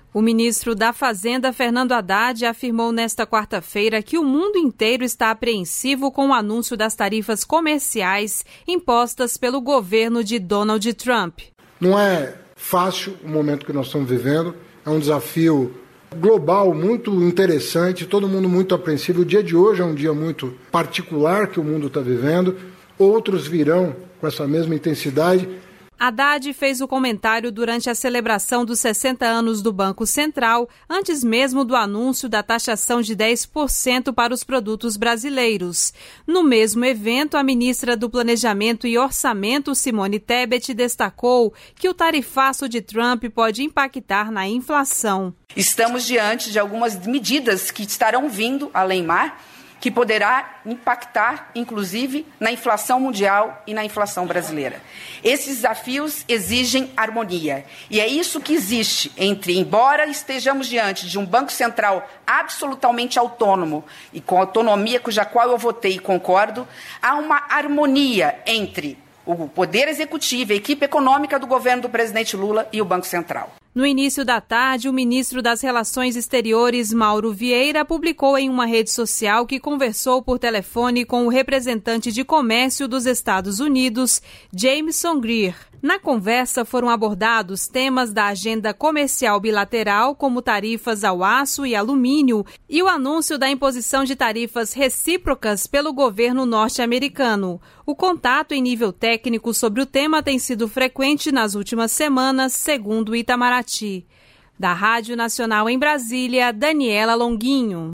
O ministro da Fazenda, Fernando Haddad, afirmou nesta quarta-feira que o mundo inteiro está apreensivo com o anúncio das tarifas comerciais impostas pelo governo de Donald Trump. Não é fácil o momento que nós estamos vivendo, é um desafio global muito interessante, todo mundo muito apreensivo. O dia de hoje é um dia muito particular que o mundo está vivendo, outros virão com essa mesma intensidade. Haddad fez o comentário durante a celebração dos 60 anos do Banco Central, antes mesmo do anúncio da taxação de 10% para os produtos brasileiros. No mesmo evento, a ministra do Planejamento e Orçamento, Simone Tebet, destacou que o tarifaço de Trump pode impactar na inflação. Estamos diante de algumas medidas que estarão vindo, além mar, que poderá impactar, inclusive, na inflação mundial e na inflação brasileira. Esses desafios exigem harmonia. E é isso que existe embora estejamos diante de um Banco Central absolutamente autônomo e com autonomia cuja qual eu votei e concordo, há uma harmonia entre o Poder Executivo, a equipe econômica do governo do presidente Lula e o Banco Central. No início da tarde, o ministro das Relações Exteriores, Mauro Vieira, publicou em uma rede social que conversou por telefone com o representante de comércio dos Estados Unidos, Jameson Greer. Na conversa foram abordados temas da agenda comercial bilateral, como tarifas ao aço e alumínio, e o anúncio da imposição de tarifas recíprocas pelo governo norte-americano. O contato em nível técnico sobre o tema tem sido frequente nas últimas semanas, segundo Itamaraty. Da Rádio Nacional em Brasília, Daniela Longuinho.